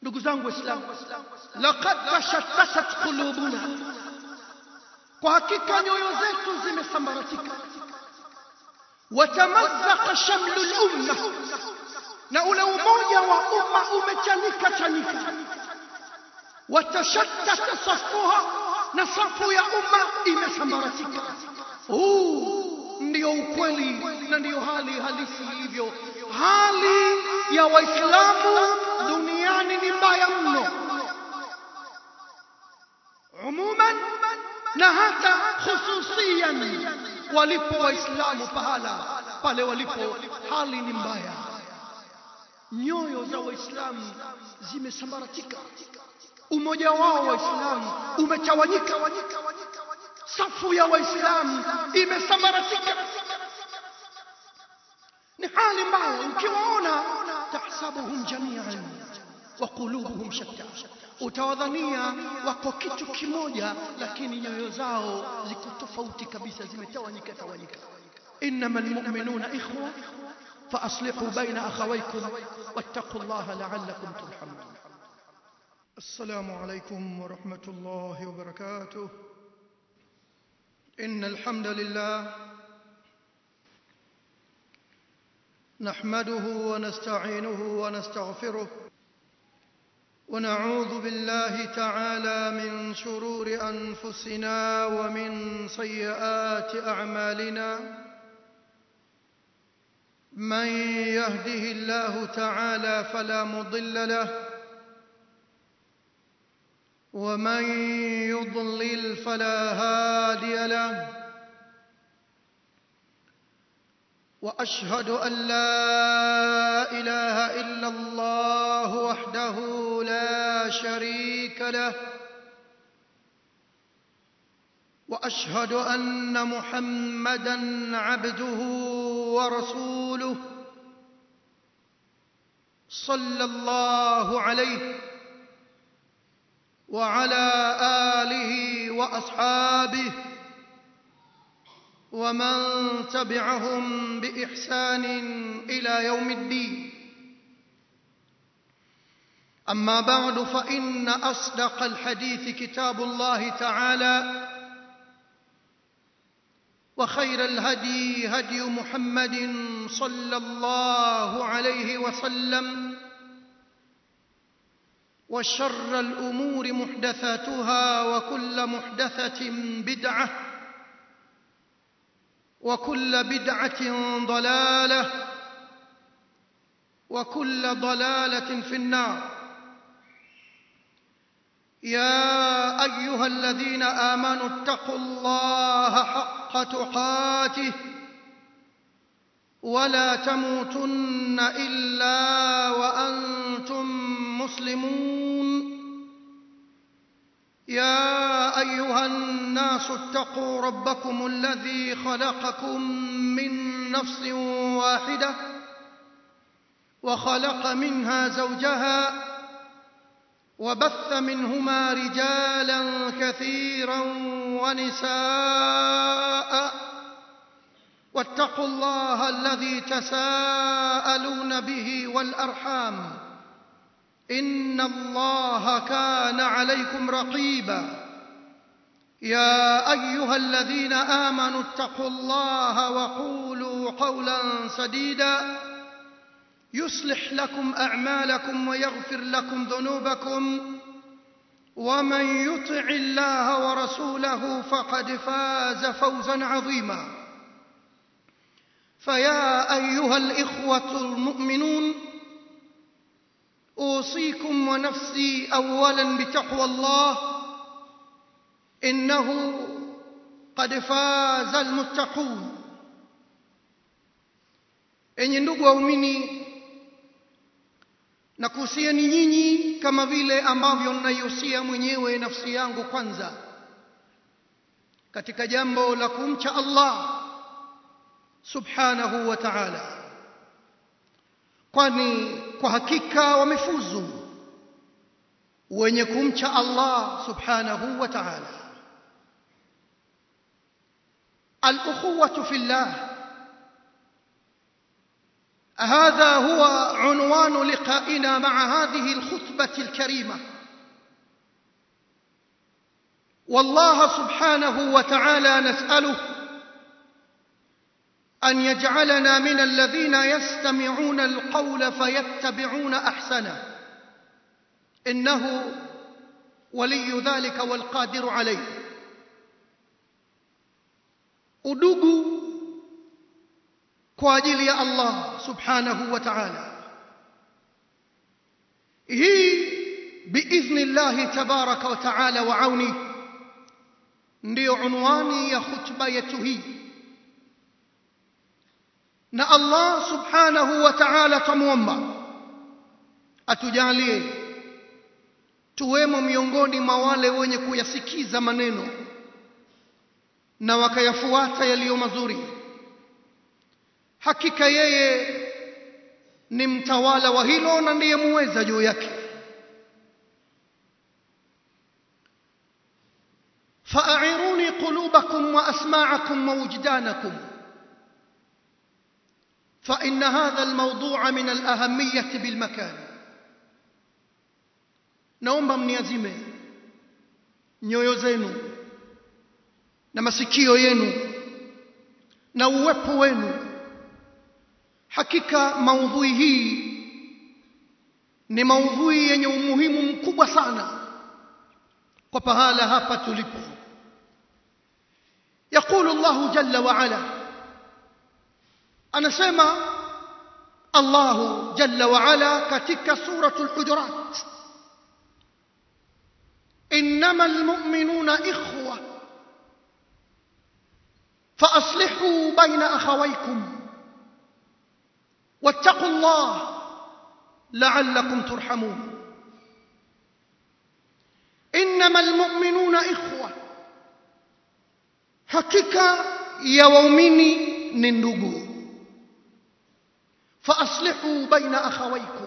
ndugu zangu waislamu, laqad tashattashat qulubuna, kwa hakika nyoyo zetu zimesambaratika. Watamazzaqa shamlul umma, na ule umoja wa umma umechanika. Watashattata safuha, na safu ya umma imesambaratika. Ndio ukweli na ndio hali halisi ilivyo. Hali ya Waislamu duniani ni mbaya mno, umuman na hata khususiyan. Walipo Waislamu pahala pale walipo, hali ni mbaya. Nyoyo za Waislamu zimesambaratika, umoja wao Waislamu umetawanyika, safu ya Waislamu imesambaratika. Ni hali mbaya. Ukiwaona tahsabuhum jami'an wa qulubuhum shatta, utawadhania wako kitu kimoja, lakini nyoyo zao ziko tofauti kabisa, zimetawanyika. Innamal mu'minuna ikhwa fa aslihu baina akhawaykum wattaqullaha la'allakum turhamun. Assalamu alaykum wa rahmatullahi wa barakatuh. Innal hamdalillah nahmaduhu wa nasta'inuhu wa nastaghfiruh ونعوذ بالله تعالى من شرور أنفسنا ومن سيئات أعمالنا. من يهده الله تعالى فلا مضل له، ومن يضلل فلا هادي له. وأشهد أن لا إله إلا الله وحده لا شريك له، وأشهد أن محمدًا عبده ورسوله صلى الله عليه وعلى آله وأصحابه ومن تبعهم بإحسان إلى يوم الدين. أما بعد، فإن أصدق الحديث كتاب الله تعالى، وخير الهدي هدي محمد صلى الله عليه وسلم، وشر الأمور محدثاتها، وكل محدثة بدعة، وكل بدعة ضلالة، وكل ضلالة في النار. يا أيها الذين آمنوا اتقوا الله حق تقاته ولا تموتن إلا وأنتم مسلمون. يا أيها الناس اتقوا ربكم الذي خلقكم من نفس واحدة، وخلق منها زوجها، وبث منهما رجالا كثيرا ونساء. واتقوا الله الذي تساءلون به والأرحام، إن الله كان عليكم رقيبا. يا أيها الذين آمنوا اتقوا الله وقولوا قولا سديدا يصلح لكم أعمالكم ويغفر لكم ذنوبكم، ومن يطع الله ورسوله فقد فاز فوزا عظيما. فيا أيها الإخوة المؤمنون، أوصيكم ونفسي أولا بتقوى الله، إنه قد فاز المتقون. Enyi ndugu waumini, nakuhusieni nyinyi kama vile ambavyo ninaihusia mwenyewe nafsi yangu kwanza katika jambo la kumcha Allah subhanahu wa ta'ala, kwani kwa hakika wamefuzu wenye kumcha Allah subhanahu wa ta'ala. Al-ukhuwatu fillah, هذا هو عنوان لقائنا مع هذه الخطبة الكريمة. والله سبحانه وتعالى نسأله أن يجعلنا من الذين يستمعون القول فيتبعون أحسنه، إنه ولي ذلك والقادر عليه. udugu kwa ajili ya Allah subhanahu wa ta'ala, hii biidhnillahi tabaraka wa ta'ala wa auni ndio unwani ya khutba yetu hii. Na Allah subhanahu wa ta'ala tumuomba atujalie tuwemo miongoni mwa wale wenye kuyasikiza maneno na wakayafuata yaliyo mazuri. Hakika yeye ni mtawala wa hilo na ndiye muweza juu yake. فأعيروني قلوبكم وأسماعكم ووجدانكم، فإن هذا الموضوع من الأهمية بالمكان. naomba mniazime nyoyo zenu na masikio yenu na uwepo wenu. Hakika maudhui hii ni maudhui yenye umuhimu mkubwa sana kwa pahala hapa tulipo. يقول الله جل وعلا، anasema Allah جل وعلا katika suratul Hujurat, إنما المؤمنون إخوة فأصلحوا بين أخويكم واتقوا الله لعلكم ترحمون. إنما المؤمنون إخوة، hakika ya waumini ni ndugu. فأصلحوا بين أخويكم،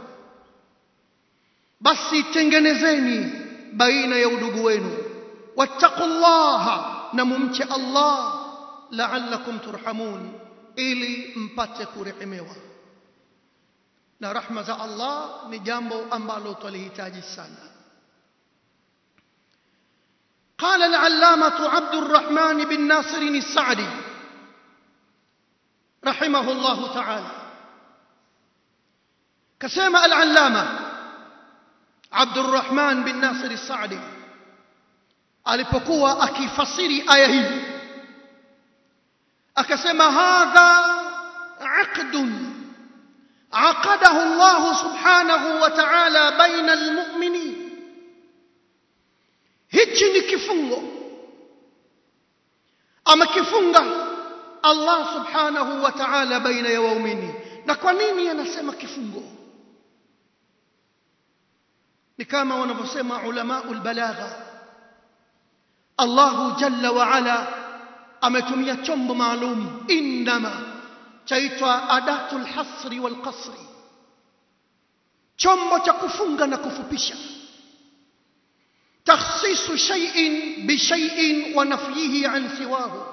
basi tengenezeni baina ya udugu wenu. wattaqullaha, na mumche Allah, la'allakum turhamun, ili mpate kurehemewa. Na rahma za Allah ni jambo ambalo tulihitaji sana. قال العلامة عبد الرحمن بن ناصر السعدي رحمه الله تعالى، كسمع العلامة عبد الرحمن بن ناصر السعدي alipokuwa akifasiri aya hii akasema, hadha aqdun aqadahu Allah subhanahu wa ta'ala baina almu'minin. Hichi ni kifungo amekifunga Allah subhanahu wa ta'ala baina ya waumini. Na kwa nini anasema kifungo? ni kama wanavyosema ulamaul balagha, Allah jalla wa ala ametumia chombo maalum, indama chaitwa adatul hasri wal qasri, chombo cha kufunga na kufupisha. takhsisu shay'in bi shay'in wa nafyihi an siwahu,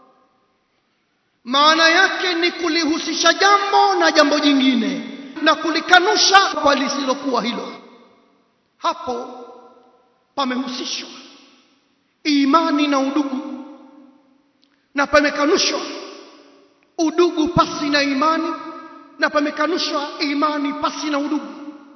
maana yake ni kulihusisha jambo na jambo jingine na kulikanusha kwa lisilokuwa hilo. Hapo pamehusishwa imani na udugu, na pamekanushwa udugu pasi na imani, na pamekanushwa imani pasi na udugu.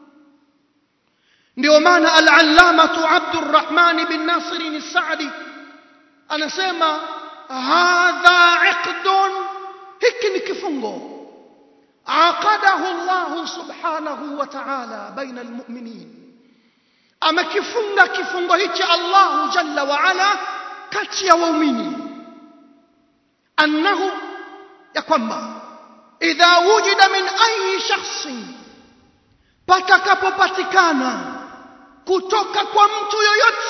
ndio maana al-allamatu Abdurrahman bin Nasir al-Sa'di anasema, hadha iqdun, hiki ni kifungo, aqadahu Allah subhanahu wa ta'ala baina al-mu'minin, amekifunga kifungo hichi Allah jalla wa ala kati ya waumini. annahu, ya kwamba idha wujida min ayi shakhsin, patakapopatikana kutoka kwa mtu yoyote,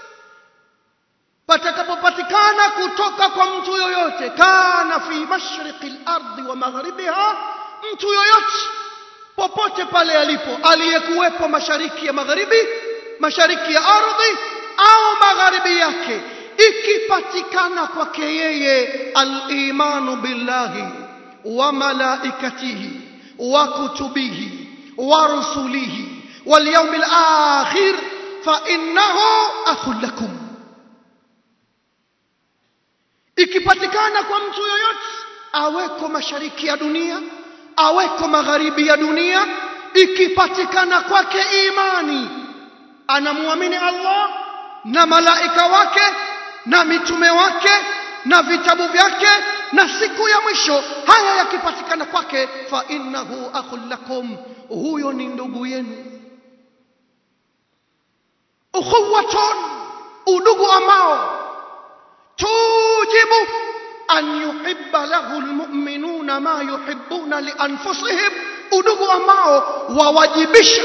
patakapopatikana kutoka kwa mtu yoyote, kana fi mashriqil ardi wa magharibiha, mtu yoyote popote pale alipo, aliyekuwepo mashariki ya magharibi, mashariki ya ardhi au magharibi yake, ikipatikana kwake yeye al-imanu billahi wa malaikatihi wa kutubihi wa rusulihi wal yawmil akhir fa innahu akhul lakum. Ikipatikana kwa mtu yoyote, aweko mashariki ya dunia, aweko magharibi ya dunia, ikipatikana kwake imani, anamuamini Allah na malaika wake na mitume wake na vitabu vyake na siku ya mwisho, haya yakipatikana kwake, fa innahu akhul lakum, huyo ni ndugu yenu. Ukhuwatun, udugu ambao tujibu an yuhibba lahu almu'minuna ma yuhibbuna li anfusihim, udugu ambao wawajibisha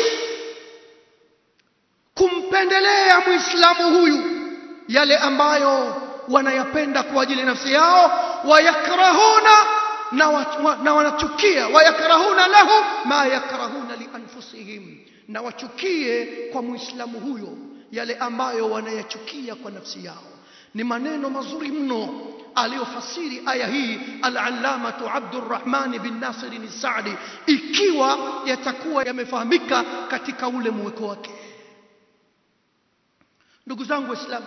kumpendelea muislamu huyu yale ambayo wanayapenda kwa ajili ya nafsi yao, wayakrahuna na wanachukia, wayakrahuna lahu ma yakrahuna li anfusihim, na wachukie kwa muislamu huyo yale ambayo wanayachukia kwa nafsi yao. Ni maneno mazuri mno aliyofasiri aya hii al-allamatu Abdurrahman bin Nasir al-Saadi, ikiwa yatakuwa yamefahamika katika ule mweko wake. Ndugu zangu Waislamu,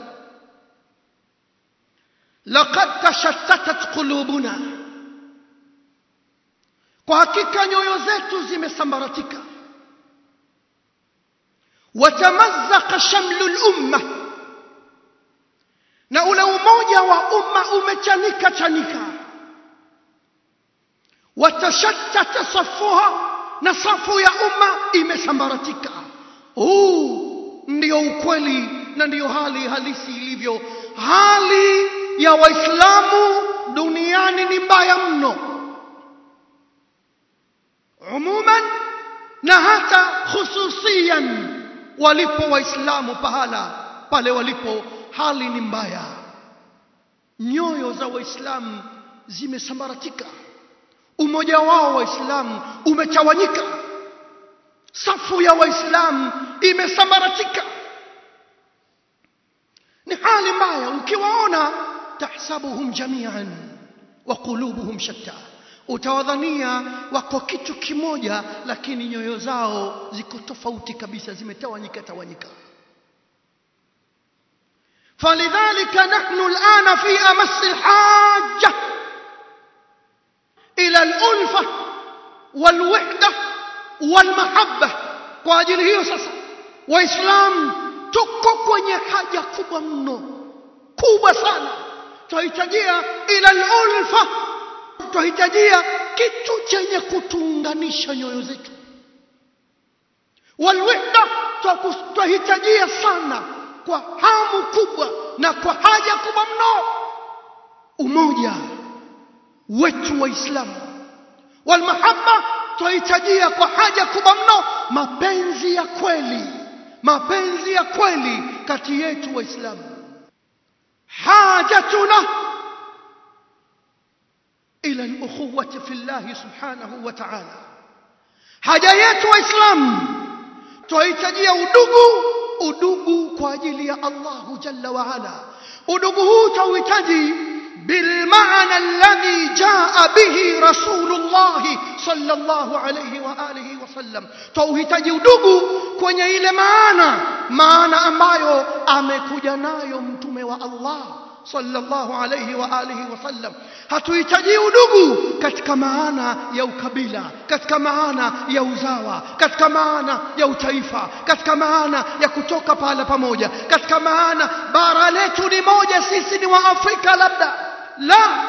laqad tashattatat qulubuna, kwa hakika nyoyo zetu zimesambaratika. Watamazzaqa shamlul umma, na ule umoja wa umma umechanika chanika. Watashattata safuha, na safu ya umma imesambaratika. Huu ndio ukweli na ndio hali halisi ilivyo. Hali ya Waislamu duniani ni mbaya mno umuman, na hata khususiyan walipo Waislamu pahala pale walipo, hali ni mbaya. Nyoyo za Waislamu zimesambaratika, umoja wao Waislamu umetawanyika, safu ya Waislamu imesambaratika. Ni hali mbaya. Ukiwaona tahsabuhum jami'an wa qulubuhum shatta, utawadhania wako kitu kimoja, lakini nyoyo zao ziko tofauti kabisa, zimetawanyika. فلذلك نحن الآن في أمس الحاجة إلى الألفة والوحدة والمحبة. kwa ajili hiyo sasa Waislamu tuko kwenye haja kubwa mno, kubwa sana. Tunahitajia ila al-ulfa, tunahitajia kitu chenye kutuunganisha nyoyo zetu. Walwahda, tunahitajia sana kwa hamu kubwa na kwa haja kubwa mno umoja wetu Waislamu. Walmahabba, tunahitajia kwa haja kubwa mno mapenzi ya kweli kati yetu Waislamu. Hajatuna ila al-ukhuwati fillah subhanahu wa ta'ala, haja yetu Waislamu tunahitajia udugu kwa ajili ya Allah jalla wa ala. Udugu huu tunahitaji bil maana alladhi jaa bihi Rasulullah sallallahu alayhi wa alihi wasallam. Tunahitaji udugu kwenye ile maana ambayo amekuja nayo mtume wa Allah sallallahu alayhi wa alihi wasallam. Hatuhitaji udugu katika maana ya ukabila, katika maana ya uzawa, katika maana ya utaifa, katika maana ya kutoka pale pamoja, katika maana bara letu ni moja, sisi ni wa Afrika labda. La,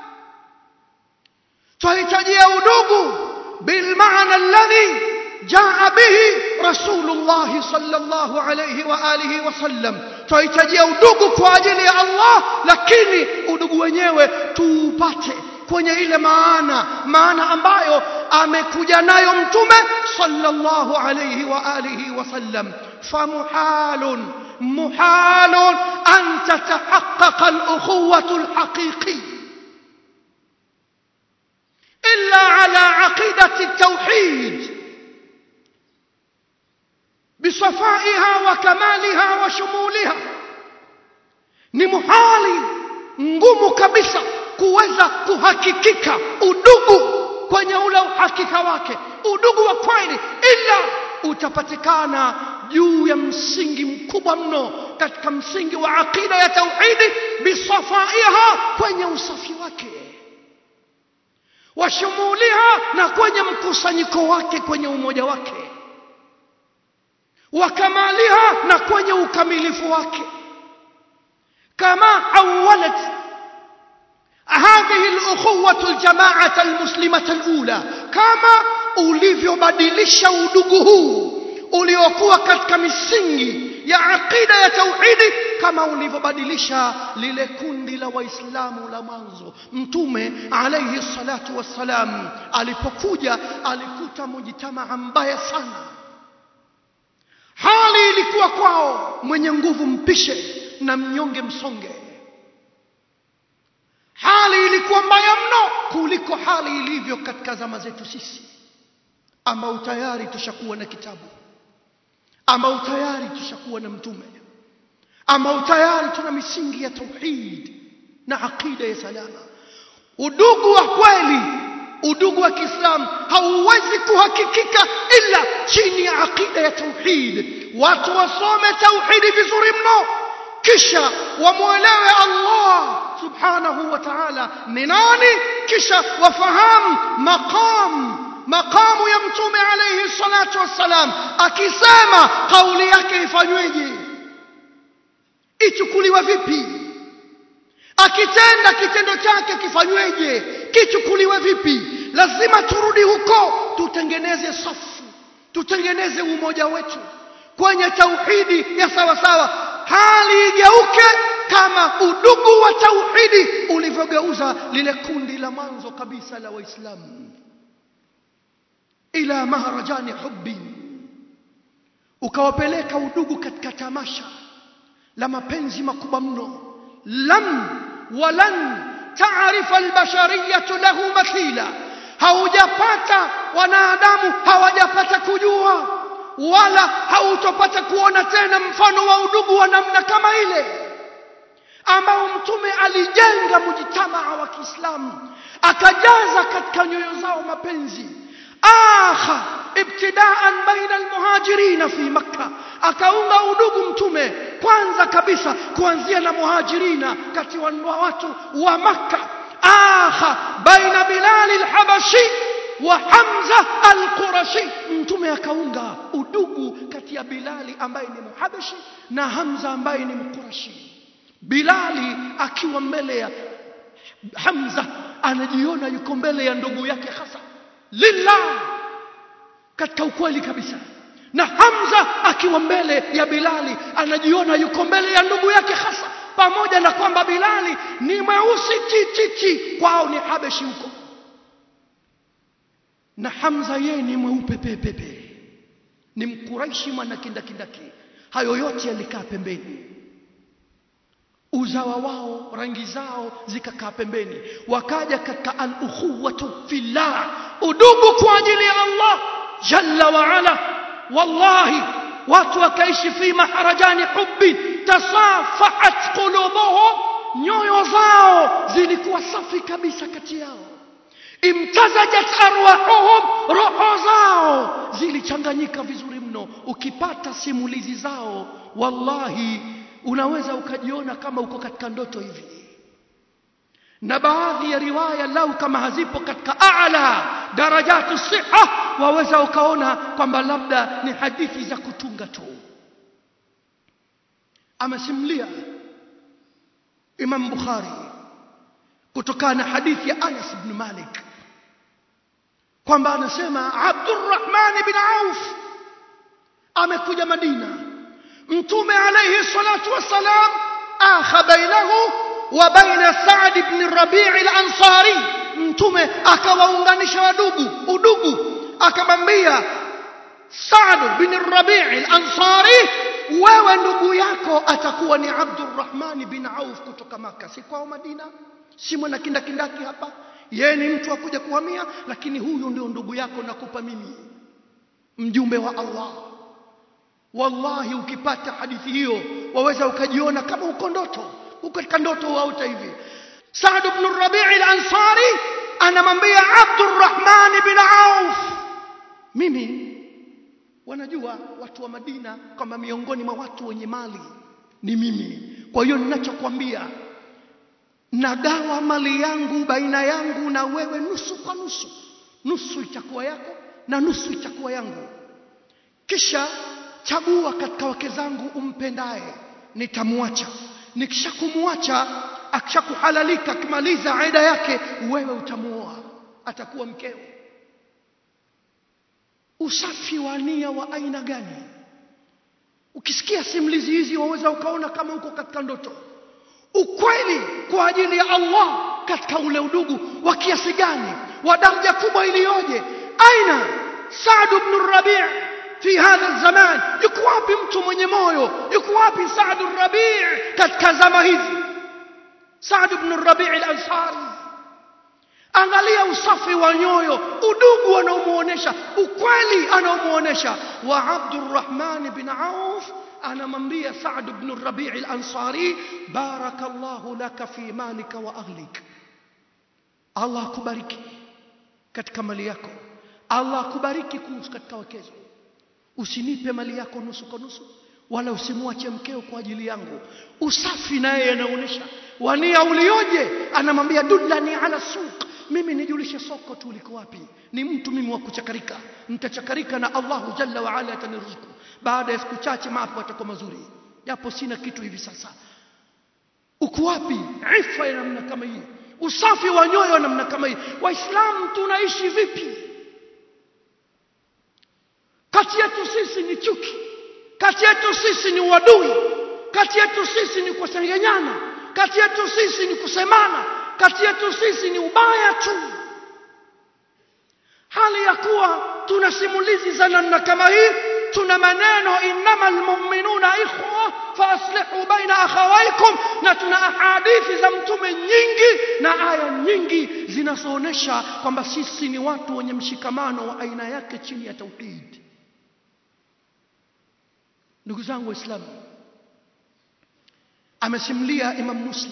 tunahitaji udugu bil maana alladhi jaa bihi Rasulullah sallallahu alayhi wa alihi wasallam. Tunahitaji udugu kwa ajili ya Allah, lakini udugu wenyewe tuupate kwenye ile maana ambayo amekuja nayo mtume sallallahu alayhi wa alihi wasallam. Muhalun an tatahaqqaqa al-ukhuwatu al-haqiqi illa ala aqidati at-tauhid بصفائها وكمالها وشمولها. Ni muhali ngumu kabisa kuweza kuhakikika udugu kwenye ule uhakika wake, udugu wa kweli, ila utapatikana juu ya msingi mkubwa mno katika msingi wa aqida ya tauhidi, bisafaiha, kwenye usafi wake, washumuliha, na kwenye mkusanyiko wake, kwenye umoja wake, wakamaliha, na kwenye ukamilifu wake. kama awalat hadhihi al-ukhuwah al-jama'ah al-muslimah al-ula, kama ulivyobadilisha udugu huu uliokuwa katika misingi ya aqida ya tauhidi, kama ulivyobadilisha lile kundi la waislamu la mwanzo. Mtume alayhi salatu wassalam alipokuja alikuta mujtamaa mbaya sana. Hali ilikuwa kwao mwenye nguvu mpishe na mnyonge msonge. Hali ilikuwa mbaya mno kuliko hali ilivyo katika zama zetu sisi, ambao tayari tushakuwa na kitabu, ambao tayari tushakuwa na mtume, ambao tayari tuna misingi ya tauhid na aqida ya salama. Udugu wa kweli, udugu wa Kiislamu hauwezi kuhakikika ila chini ya aqida ya tauhid. Watu wasome tauhidi vizuri mno, kisha wamuelewe Allah subhanahu wa ta'ala ni nani, kisha wafahamu maqamu ya mtume alayhi salatu wassalam. Akisema kauli yake ifanyweje, ichukuliwa vipi, akitenda kitendo chake kifanyweje, kichukuliwe vipi. Lazima turudi huko, tutengeneze safu, tutengeneze umoja wetu kwenye tauhidi ya sawa sawa. Hali igeuke kama udugu wa tauhidi ulivyogeuza lile kundi la mwanzo kabisa la waislamu ila maharajani hubbi, ukawapeleka udugu katika tamasha la mapenzi makubwa mno. Lam walan taarifa albashariyatu lahu mathila, haujapata wanadamu, hawajapata kujua wala hautopata kuona tena mfano wa udugu wa namna kama ile ambao mtume alijenga mujtamaa wa Kiislamu, akajaza katika nyoyo zao mapenzi. Ibtidaan baina almuhajirin fi Makkah, akaunga udugu mtume kwanza kabisa kuanzia na muhajirina kati wa watu wa Makkah. Baina Bilal al-Habashi wa Hamza al-Qurashi, mtume akaunga udugu kati ya Bilali ambaye ni Muhabashi na Hamza ambaye ni Mqurashi. Bilali akiwa mbele ya Hamza anajiona yuko mbele ya ndugu yake hasa lillah, katika ukweli kabisa, na Hamza akiwa mbele ya Bilali anajiona yuko mbele ya ndugu yake hasa, pamoja na kwamba Bilali ni mweusi tititi, kwao ni Habashi huko, na Hamza yeye ni mweupe pepepe, ni Mkuraishi mwana kindakindaki. Hayo yote yalikaa pembeni, uzawa wao, rangi zao zikakaa pembeni, wakaja katika al-ukhuwatu fillah, udugu kwa ajili ya Allah jalla wa ala. Wallahi watu wakaishi fi maharajani hubbi, tasafahat qulubuhum, nyoyo zao zilikuwa safi kabisa kati yao. Imtazajat arwahuhum, roho zao zilichanganyika vizuri mno. Ukipata simulizi zao, wallahi unaweza ukajiona kama uko katika ndoto hivi. Na baadhi ya riwaya lau kama hazipo katika a'la darajatu siha, waweza ukaona kwamba labda ni hadithi za kutunga tu. Amesimulia Imam Bukhari kutokana na hadithi ya Anas ibn Malik kwamba anasema Abdurrahman ibn Auf amekuja Madina. Mtume alayhi salatu wassalam akha bainahu wa baina Sa'd ibn Rabi' al-Ansari, mtume akawaunganisha udugu, akamwambia Sa'd ibn Rabi' al-Ansari, wewe ndugu yako atakuwa ni Abdurrahman ibn Auf kutoka Makkah, si kwa Madina, si mwana kindakindaki hapa, yeye ni mtu akuja kuhamia, lakini huyu ndio ndugu yako nakupa mimi, mjumbe wa Allah. Wallahi ukipata hadithi hiyo waweza ukajiona kama uko ndoto, uko katika ndoto au hivi. Sa'd ibn Rabi' al-Ansari anamwambia Abdurrahman bin Auf, mimi wanajua watu wa Madina kama miongoni mwa watu wenye mali ni mimi. Kwa hiyo ninachokuambia, nagawa mali yangu baina yangu na wewe nusu kwa nusu. Nusu itakuwa yako na nusu itakuwa yangu. Kisha chagua katika wake zangu umpendaye, nitamwacha. Nikishakumwacha, akishakuhalalika, akimaliza aida yake, wewe utamuoa, atakuwa mkeo. Usafi wa nia wa aina gani? Ukisikia simulizi hizi waweza ukaona kama uko katika ndoto. Ukweli kwa ajili ya Allah katika ule udugu wa kiasi gani, wa daraja kubwa iliyoje. Aina Saad ibn Rabi' fi hadha zaman? Yuko wapi mtu mwenye moyo? Yuko wapi Saad ibn Rabi' katika zama hizi? Saad ibn Rabi' al-Ansari, angalia usafi wa nyoyo, udugu anaomuonesha, ukweli anaomuonesha. Wa Abdurrahman bin Auf anamwambia Saad ibn Rabi' al-Ansari, barakallahu laka fi malika wa ahlik. Allah akubariki katika mali yako, Allah akubariki katika wakezo. Usinipe mali yako nusu kwa nusu, wala usimwache mkeo kwa ajili yangu. Usafi naye anaonesha wania ulioje. Anamwambia dullani ala suq, mimi nijulishe soko tu liko wapi. Ni mtu mimi wa kuchakarika, nitachakarika na Allahu jalla wa ala ataniruzuku. Baada ya siku chache mambo yatakuwa mazuri, japo sina kitu hivi sasa. Uko wapi ifa ya namna kama hii, usafi wa nyoyo namna kama hii? Waislamu tunaishi vipi? Kati yetu sisi ni chuki, kati yetu sisi ni uadui, kati yetu sisi ni kusengenyana, kati yetu sisi ni kusemana, kati yetu sisi ni ubaya tu. Hali ya kuwa tuna simulizi za namna kama hii, tuna maneno innamal mu'minuna ikhwa fa aslihu baina akhawaykum, na tuna hadithi za mtume nyingi na aya nyingi zinazoonesha kwamba sisi ni watu wenye mshikamano wa aina yake chini ya tauhid. Ndugu zangu Waislamu, amesimulia Imam Muslim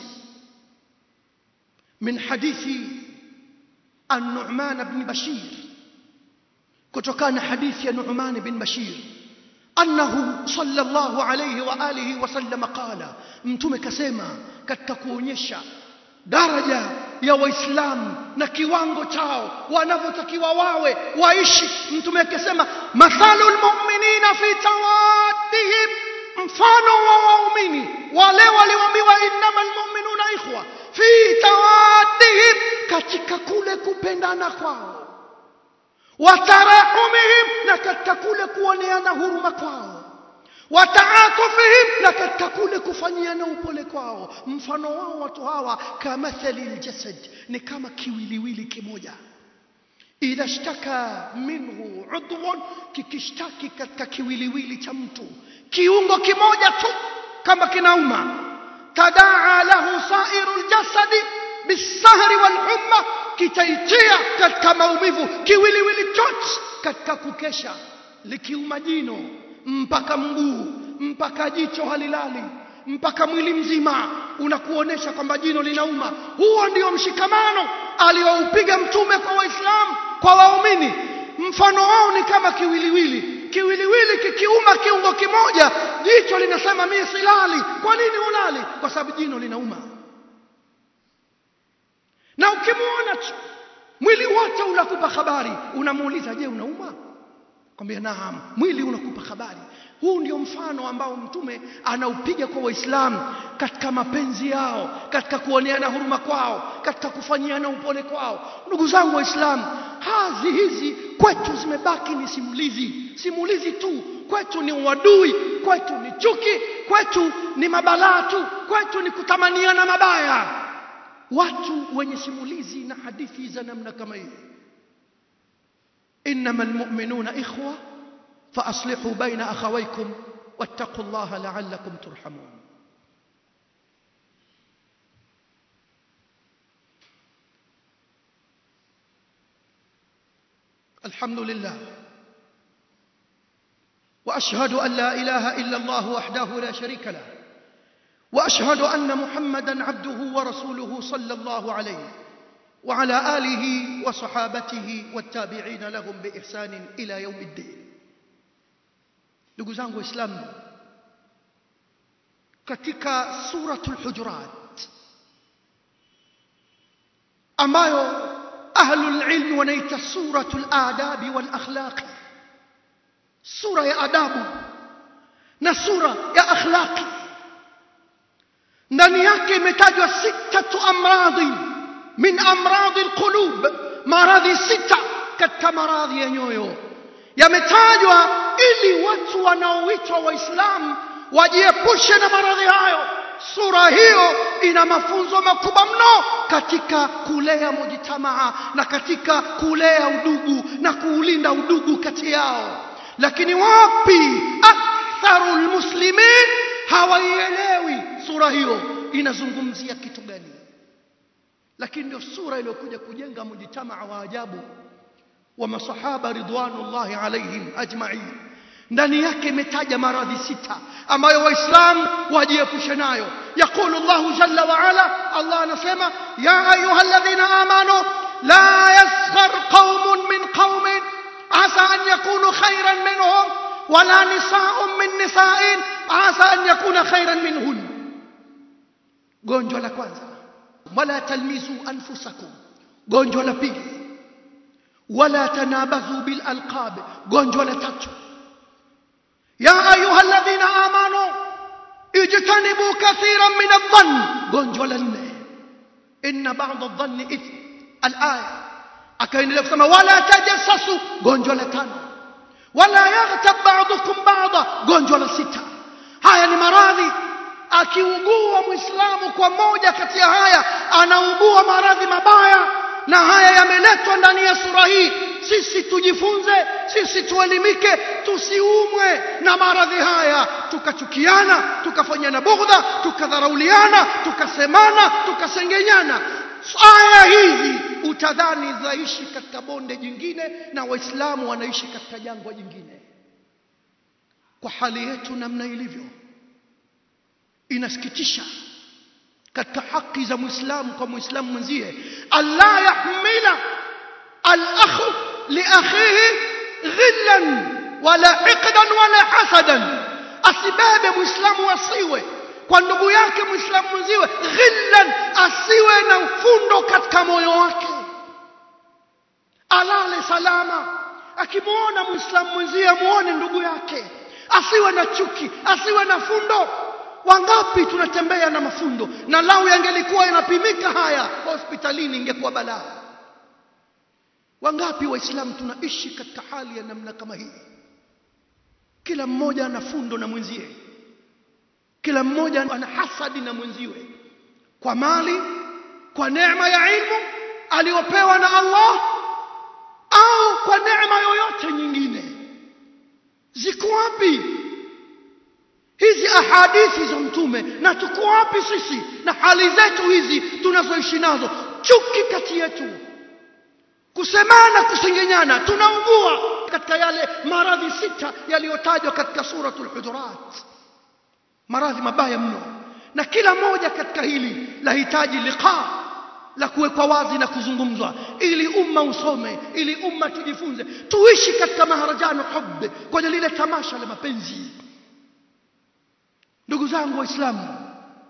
min hadithi an-Nu'man bin Bashir, kutokana hadithi ya Nu'man bin Bashir, annahu sallallahu alayhi wa alihi wa sallam qala, mtume kasema katika kuonyesha daraja ya Waislamu na kiwango chao wanavyotakiwa wawe waishi. Mtume akasema, mathalul mu'minina fi tawaddihim, mfano wa waumini wale walioambiwa innamal mu'minuna ikhwa, fi tawaddihim, katika kule kupendana kwao, wa tarahumihim, na katika kule kuoneana huruma kwao, wa ta'atufihim, na katika kule kufanyiana upole kwao. Mfano wao watu hawa kamathalil jasad, ni kama kiwiliwili kimoja. Idha ishtaka minhu udhun, kikishtaki katika kiwiliwili cha mtu kiungo kimoja tu kama kinauma, tadaa lahu sairul jasadi bisahri wal humma, kitaitia katika maumivu kiwiliwili chote katika kukesha. Likiuma jino mpaka mguu, mpaka jicho halilali, mpaka mwili mzima unakuonesha kwamba jino linauma. Huo ndio mshikamano alioupiga mtume kwa Waislamu, kwa waumini. Mfano wao ni kama kiwiliwili. Kiwiliwili kikiuma kiungo kimoja, jicho linasema mimi silali. Kwa nini ulali? Kwa sababu jino linauma. Na ukimuona mwili wote unakupa habari, unamuuliza, je, unauma? Kwambia naam, mwili unakupa habari. Huu ndio mfano ambao mtume anaupiga kwa Waislamu katika mapenzi yao, katika kuoneana huruma kwao, katika kufanyiana upole kwao. Ndugu zangu Waislamu, hizi kwetu zimebaki ni simulizi tu. Kwetu ni uadui, kwetu ni chuki, kwetu ni mabalaa tu, kwetu ni kutamaniana mabaya. Watu wenye simulizi na hadithi za namna kama hii. إنما المؤمنون إخوة فأصلحوا بين أخويكم واتقوا الله لعلكم ترحمون. الحمد لله وأشهد أن لا إله إلا الله وحده لا شريك له، وأشهد أن محمدا عبده ورسوله صلى الله عليه وعلى آله وصحابته والتابعين لهم بإحسان إلى يوم الدين. ndugu zangu waislamu, katika suratul hujurat ambayo ahlul ilm wanaita suratul adabi wal akhlaq, sura ya adabu na sura ya akhlaqi, ndani yake imetajwa sitatu amradhi min amradhi alqulub, maradhi sita katika maradhi ya nyoyo yametajwa ili watu wanaoitwa waislamu wajiepushe na maradhi hayo. Sura hiyo ina mafunzo makubwa mno katika kulea mujtamaa na katika kulea udugu na kuulinda udugu kati yao. Lakini wapi aktharul muslimin hawaielewi sura hiyo inazungumzia kitu gani. Lakini ndio sura iliyokuja kujenga mujtamaa wa ajabu wa masahaba ridwanullahi alaihim ajma'in. ndani yake imetaja maradhi sita ambayo waislamu wajiepushe nayo. Yaqulu Allahu jalla wa ala, Allah anasema ya ayyuhalladhina amanu la yaskhar qaumun min qaumin asa an yakunu khayran minhum wala nisaa'un min nisa'in asa an yakuna khayran minhun. Gonjwa la kwanza, wala talmizu anfusakum. Gonjwa la pili, wala tanabazu bil alqab. Gonjwa la tatu, ya ayyuhalladhina amanu ijtanibu kathiran min adh-dhann. Gonjwa la nne, inna ba'd adh-dhanni ithm. Al-aya akaendelea kusema wala tajassasu. Gonjwa la tano, wala yaghtab ba'dukum ba'da. Gonjwa la sita. Haya ni maradhi. Akiugua muislamu kwa moja kati ya haya anaugua maradhi mabaya, na haya yameletwa ndani ya sura hii. Sisi tujifunze, sisi tuelimike, tusiumwe na maradhi haya tukachukiana, tukafanyana bughdha, tukadharauliana, tukasemana, tukasengenyana. Aya hizi utadhani zaishi katika bonde jingine na waislamu wanaishi katika jangwa jingine. Kwa hali yetu namna ilivyo, inasikitisha katika haki za muislamu kwa muislamu mwenzie. Allah yahmila al-akhu li akhihi ghillan wala hiqdan wala hasadan. Asibebe muislamu asiwe kwa ndugu yake muislamu mwenziwe ghillan, asiwe na ufundo katika moyo wake. Alale salama, akimuona muislamu mwenzie muone ndugu yake, asiwe na chuki, asiwe na fundo. Wangapi tunatembea na mafundo, na lau yangelikuwa yanapimika haya hospitalini ingekuwa balaa. Wangapi waislamu tunaishi katika hali ya namna kama hii? Kila mmoja ana fundo na mwenzie, kila mmoja ana hasadi na mwenziwe, kwa mali, kwa neema ya ilmu aliyopewa na Allah, au kwa neema yoyote nyingine. Ziko wapi hizi ahadithi za mtume, na tuko wapi sisi na hali zetu hizi tunazoishi nazo? Chuki kati yetu, kusemana, kusengenyana, tunaugua katika yale maradhi sita yaliyotajwa katika suratul hujurat. Maradhi mabaya mno, na kila moja katika hili lahitaji liqa, la kuwekwa wazi na kuzungumzwa, ili umma usome, ili umma tujifunze, tuishi katika maharajano hubbi, kwenye lile tamasha la mapenzi. Ndugu zangu waislamu,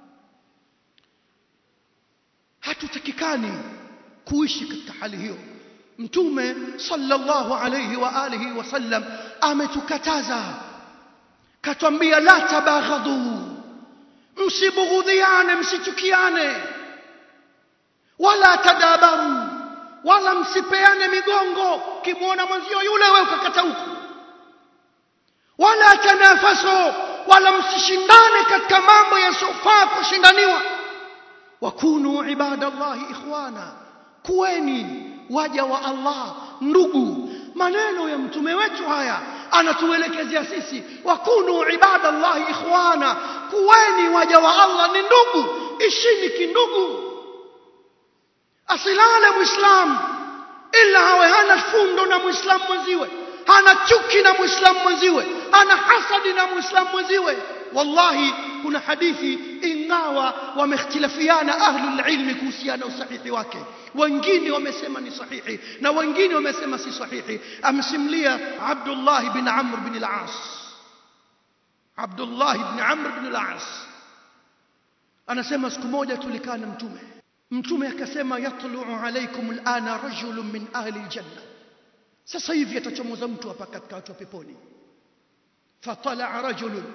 hatutakikani kuishi katika hali hiyo. Mtume sallallahu alayhi wa alihi wasallam ametukataza, katuambia la tabaghadu, msibughudhiane, msichukiane, wala tadabaru, wala msipeane migongo. Kimuona mwenzio yule wewe ukakata huko. Wala tanafasu, wala msishindane katika mambo yasiyofaa kushindaniwa. Wakunu ibadallahi ikhwana, kuweni waja wa Allah ndugu. Maneno ya mtume wetu haya anatuelekezea sisi, wakunu ibadallahi ikhwana, kuweni waja wa Allah ni ndugu, ishini kindugu. Asilale muislamu ila hawe hana fundo na muislamu mwenziwe, hana chuki na muislamu mwenziwe, hana hasadi na muislamu mwenziwe. Wallahi kuna hadithi, ingawa wamehtilafiana ahlul ilmi kuhusiana usahihi wake. Wengine wamesema ni sahihi na wengine wamesema si sahihi. Amsimlia Abdullah bin Amr bin al-As. Abdullah ibn Amr bin al-As anasema siku moja tulikaa na Mtume akasema, yatlu'u alaykum al-ana rajulun min ahli al-janna, sasa hivi atachomoza mtu hapa katika watu wa peponi. Fatala'a rajulun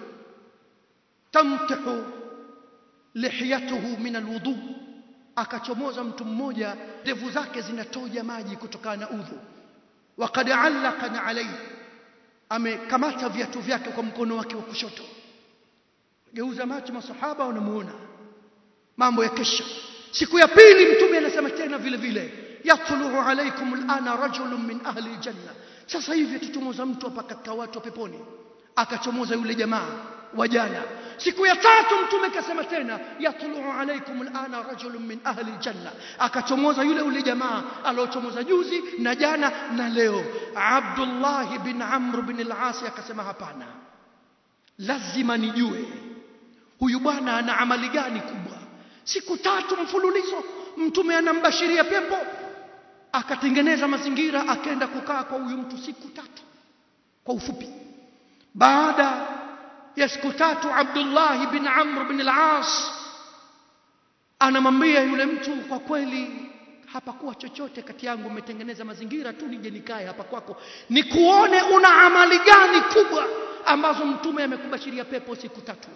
tamtahu lihiyatuhu min al-wudu, akachomoza mtu mmoja ndevu zake zinatoja maji kutokana na udhu. Wa qad 'allaqana alayhi, amekamata viatu vyake kwa mkono wake wa kushoto. Geuza macho masahaba wanamuona mambo ya kesha. Siku ya pili Mtume anasema tena vile vile, yatlu'u alaykum al-ana rajulun min ahli al-janna, sasa hivi tuchomoza mtu hapa katika watu wa peponi. Akachomoza yule jamaa wa jana. Siku ya tatu Mtume akasema tena, yatlu'u alaykum al-ana rajulun min ahli al-janna, akachomoza yule jamaa aliochomoza juzi na jana na leo. Abdullah bin Amr bin al-As akasema, hapana, lazima nijue huyu bwana ana amali gani kubwa. Siku tatu mfululizo Mtume anambashiria pepo. Akatengeneza mazingira, akaenda kukaa kwa huyu mtu siku tatu. Kwa ufupi, baada ya siku tatu Abdullah bin Amr bin al-As anamwambia yule mtu, kwa kweli hapakuwa chochote kati yangu, umetengeneza mazingira tu nije nikae hapa kwako nikuone una amali gani kubwa ambazo Mtume amekubashiria pepo siku tatu,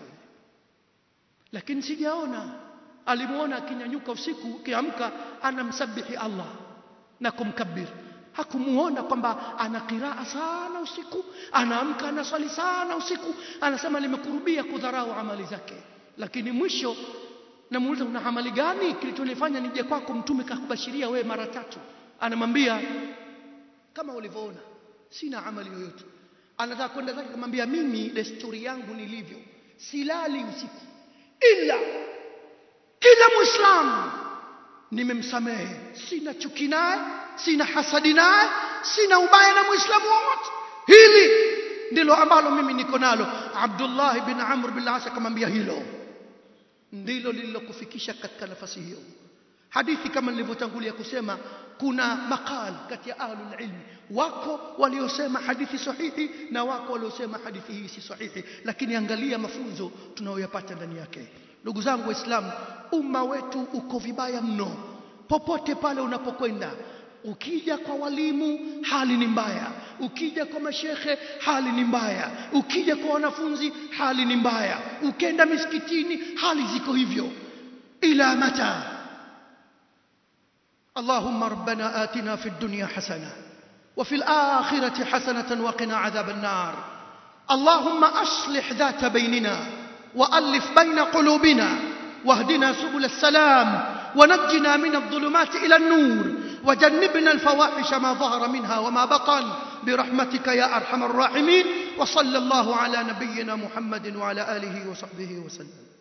lakini sijaona. Alimuona akinyanyuka usiku, kiamka anamsabihi Allah na kumkabir. Hakumuona kwamba ana qiraa sana usiku, anaamka anaswali sana usiku. Anasema nimekurubia kudharau amali zake. Lakini mwisho namuuliza, una amali gani kilichonifanya nije kwako? Mtume kakubashiria wewe mara tatu. Anamwambia, kama ulivyoona sina amali yoyote. Anataka kwenda zake, kumwambia mimi desturi yangu nilivyo, silali usiku ila kila Muislamu nimemsamehe, sina chuki naye, sina hasadi naye, sina ubaya na Muislamu wote. Hili ndilo ambalo mimi niko nalo. Abdullah bin Amr bin al-As akamwambia, hilo ndilo lililokufikisha katika nafasi hiyo. Hadithi kama nilivyotangulia kusema, kuna maqal kati ya ahlul ilmi, wako waliosema hadithi sahihi na wako waliosema hadithi hii si sahihi, lakini angalia mafunzo tunayoyapata ndani yake. Ndugu zangu Waislamu, umma wetu uko vibaya mno. Popote pale unapokwenda, ukija kwa walimu hali ni mbaya, ukija kwa mashekhe hali ni mbaya, ukija kwa wanafunzi hali ni mbaya, ukenda misikitini hali ziko hivyo. Ila mata? Allahumma rabbana atina fid dunya hasana wa fil akhirati hasanatan wa qina adhaban nar. Allahumma aslih dhata bainina وألف بين قلوبنا واهدنا سبل السلام ونجنا من الظلمات إلى النور وجنبنا الفواحش ما ظهر منها وما بطن برحمتك يا أرحم الراحمين. وصلى الله على نبينا محمد وعلى آله وصحبه وسلم.